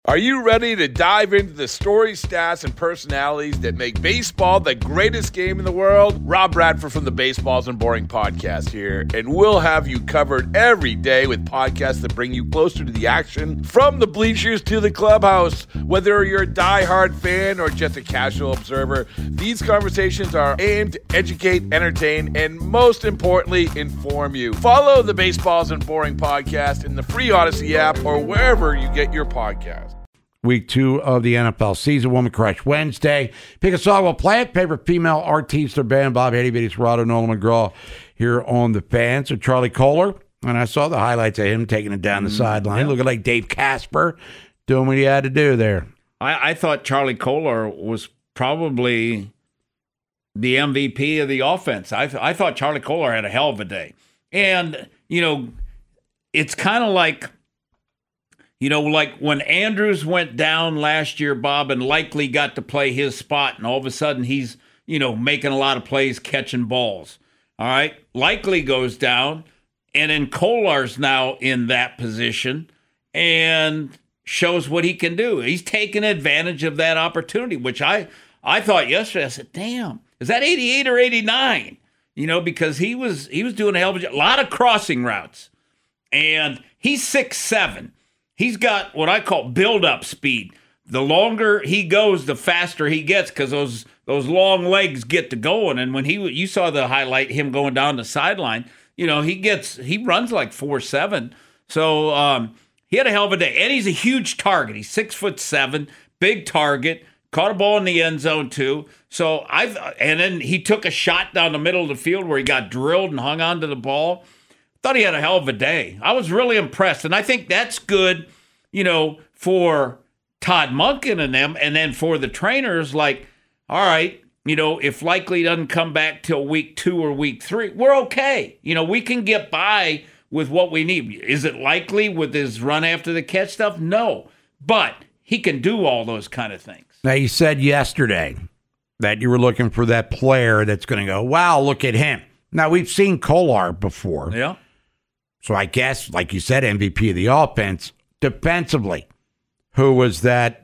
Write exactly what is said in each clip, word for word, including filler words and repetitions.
Are you ready to dive into the stories, stats, and personalities that make baseball the greatest game in the world? Rob Bradford from the Baseballs and Boring podcast here, and we'll have you covered every day with podcasts that bring you closer to the action from the bleachers to the clubhouse. Whether you're a diehard fan or just a casual observer, these conversations are aimed to educate, entertain, and most importantly, inform you. Follow the Baseballs and Boring podcast in the free Odyssey app or wherever you get your podcasts. Week two of the N F L season, Woman Crush Wednesday. Pick a song, we'll play it. Favorite female artiste or band, Bob Hattie, Betty Serrato, Nolan McGraw here on the Fan. So Charlie Kolar, and I saw the highlights of him taking it down the mm, sideline, yeah. looking like Dave Casper, doing what he had to do there. I, I thought Charlie Kolar was probably the M V P of the offense. I, th- I thought Charlie Kolar had a hell of a day. And, you know, it's kind of like, You know, like when Andrews went down last year, Bob, and Likely got to play his spot, and all of a sudden he's, you know, making a lot of plays, catching balls. All right? Likely goes down, and then Kolar's now in that position and shows what he can do. He's taking advantage of that opportunity, which I, I thought yesterday, I said, damn, is that eighty-eight or eighty-nine? You know, because he was he was doing a hell of a job. A lot of crossing routes. And he's six seven. He's got what I call build-up speed. The longer he goes, the faster he gets because those those long legs get to going. And when he you saw the highlight, him going down the sideline, you know, he gets he runs like four seven. So um, he had a hell of a day. And he's a huge target. He's six foot seven, big target, caught a ball in the end zone too. So I and then he took a shot down the middle of the field where he got drilled and hung onto the ball. Thought he had a hell of a day. I was really impressed. And I think that's good, you know, for Todd Monken and them. And then for the trainers, like, all right, you know, if Likely doesn't come back till week two or week three, we're okay. You know, we can get by with what we need. Is it Likely with his run after the catch stuff? No. But he can do all those kind of things. Now, you said yesterday that you were looking for that player that's going to go, wow, look at him. Now, we've seen Kolar before. Yeah. So I guess, like you said, M V P of the offense. Defensively, who was that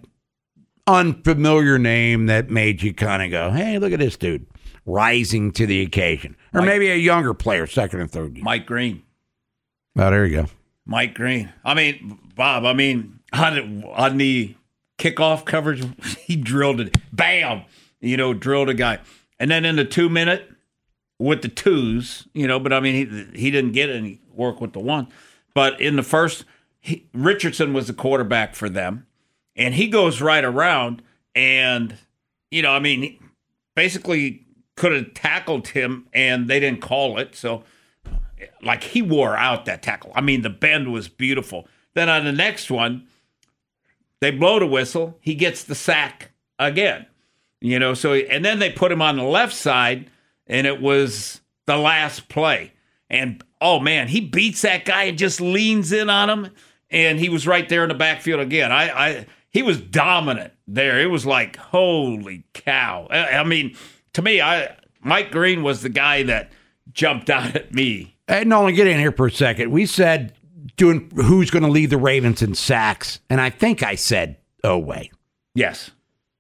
unfamiliar name that made you kind of go, hey, look at this dude rising to the occasion? Or Mike, maybe a younger player, second and third year. Mike Green. Oh, there you go. Mike Green. I mean, Bob, I mean, on, on the kickoff coverage, he drilled it. Bam! You know, drilled a guy. And then in the two-minute, with the twos, you know, but I mean, he, he didn't get any work with the one. But in the first, he, Richardson was the quarterback for them, and he goes right around and, you know, I mean, basically could have tackled him and they didn't call it. So, like, he wore out that tackle. I mean, the bend was beautiful. Then on the next one, they blow the whistle. He gets the sack again, you know, so, and then they put him on the left side, and it was the last play. And, oh, man, he beats that guy and just leans in on him. And he was right there in the backfield again. I, I He was dominant there. It was like, holy cow. I, I mean, to me, I Mike Green was the guy that jumped out at me. Hey, Nolan, get in here for a second. We said doing who's going to lead the Ravens in sacks. And I think I said Oweh. Yes.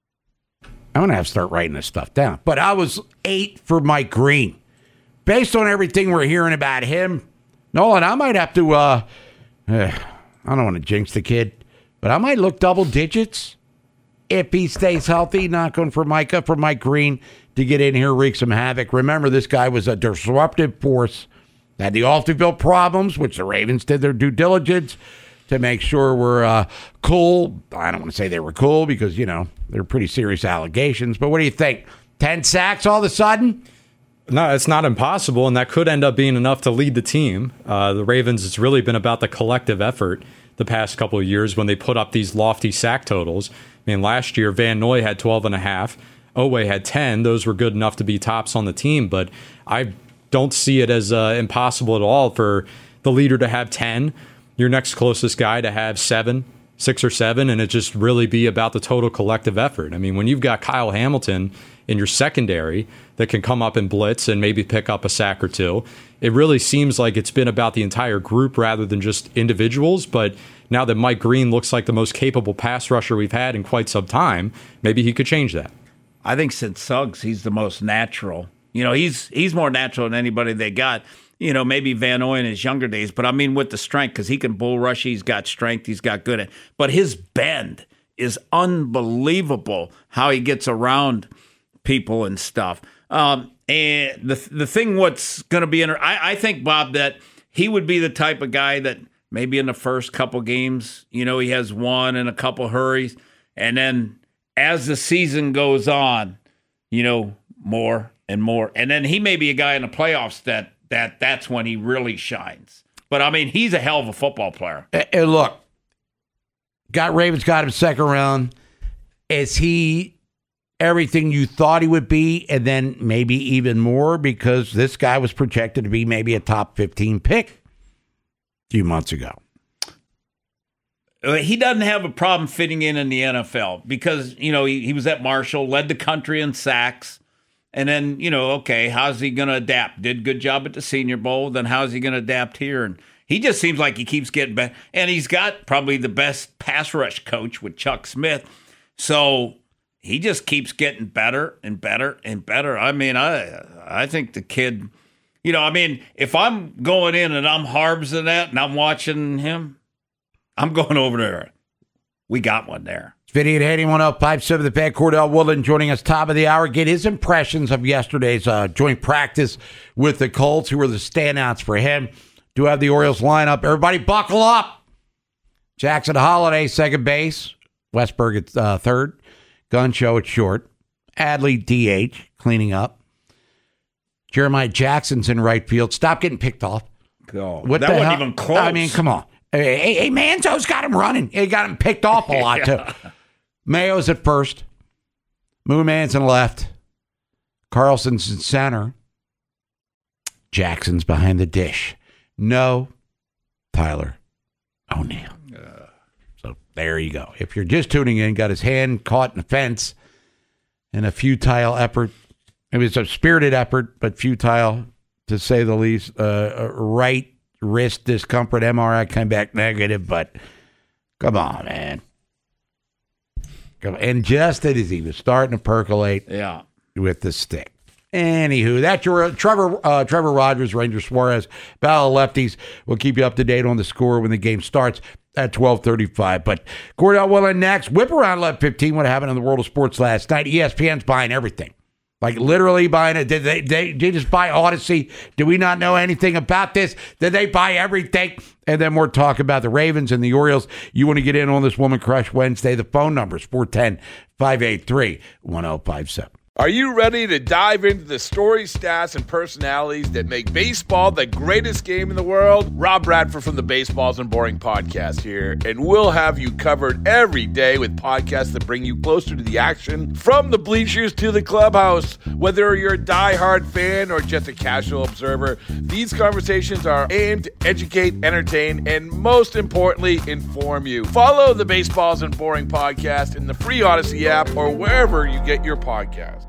I'm going to have to start writing this stuff down. But I was eight for Mike Green. Based on everything we're hearing about him, Nolan, I might have to, uh, uh, I don't want to jinx the kid, but I might look double digits if he stays healthy. Not going for Micah, for Mike Green to get in here, wreak some havoc. Remember, this guy was a disruptive force, had the off-the-field problems, which the Ravens did their due diligence to make sure we're uh, cool. I don't want to say they were cool because, you know, they're pretty serious allegations. But what do you think? ten sacks all of a sudden? No, it's not impossible, and that could end up being enough to lead the team. Uh, the Ravens, it's really been about the collective effort the past couple of years when they put up these lofty sack totals. I mean, last year, Van Noy had twelve and a half. Oweh had ten. Those were good enough to be tops on the team, but I don't see it as uh, impossible at all for the leader to have ten, your next closest guy to have seven, six or seven, and it just really be about the total collective effort. I mean, when you've got Kyle Hamilton in your secondary that can come up and blitz and maybe pick up a sack or two. It really seems like it's been about the entire group rather than just individuals. But now that Mike Green looks like the most capable pass rusher we've had in quite some time, maybe he could change that. I think since Suggs, he's the most natural. You know, he's he's more natural than anybody they got. You know, maybe Van Noy in his younger days, but I mean with the strength, because he can bull rush, he's got strength, he's got good at. But his bend is unbelievable, how he gets around people and stuff. Um, and the the thing what's going to be in, I, I think, Bob, that he would be the type of guy that maybe in the first couple games, you know, he has one and a couple hurries, and then as the season goes on, you know, more and more. And then he may be a guy in the playoffs that that that's when he really shines. But, I mean, he's a hell of a football player. Hey, look, got Ravens got him second round. Is he everything you thought he would be, and then maybe even more, because this guy was projected to be maybe a top fifteen pick a few months ago? He doesn't have a problem fitting in in the N F L because, you know, he, he was at Marshall, led the country in sacks. And then, you know, okay, how's he going to adapt? Did a good job at the Senior Bowl. Then how's he going to adapt here? And he just seems like he keeps getting better. And he's got probably the best pass rush coach with Chuck Smith. So he just keeps getting better and better and better. I mean, I I think the kid, you know, I mean, if I'm going in and I'm Harbs and that and I'm watching him, I'm going over there. We got one there. It's Vinny at eighty-one oh five seven The Fan. Cordell Woodland joining us top of the hour. Get his impressions of yesterday's uh, joint practice with the Colts, who were the standouts for him. Do have the Orioles lineup. Everybody buckle up. Jackson Holiday, second base. Westberg at uh, third. Gunshow at short. Adley, D H, cleaning up. Jeremiah Jackson's in right field. Stop getting picked off. Oh, what that the wasn't hell? even close. I mean, come on. Hey, hey, hey, Manzo's got him running. He got him picked off a lot, yeah. too. Mayo's at first. Moonman's in left. Carlson's in center. Jackson's behind the dish. No Tyler O'Neill. Uh, so there you go. If you're just tuning in, got his hand caught in the fence in a futile effort. It was a spirited effort, but futile, to say the least. Uh, right wrist discomfort, M R I came back negative, but come on, man. Come on. And just as he was starting to percolate yeah. with the stick. Anywho, that's your uh, Trevor uh, Trevor Rogers, Ranger Suarez, Battle of Lefties. We'll keep you up to date on the score when the game starts at twelve thirty-five. But Cordell Woodland next. Whip around eleven fifteen. What happened in the world of sports last night? E S P N's buying everything. Like literally buying it. Did they, they, they just buy Odyssey? Do we not know anything about this? Did they buy everything? And then more talk about the Ravens and the Orioles. You want to get in on this Woman Crush Wednesday? The phone number is four one zero, five eight three, one zero five seven. Are you ready to dive into the stories, stats, and personalities that make baseball the greatest game in the world? Rob Bradford from the Baseballs and Boring podcast here, and we'll have you covered every day with podcasts that bring you closer to the action, from the bleachers to the clubhouse. Whether you're a diehard fan or just a casual observer, these conversations are aimed to educate, entertain, and most importantly, inform you. Follow the Baseballs and Boring podcast in the free Odyssey app or wherever you get your podcast.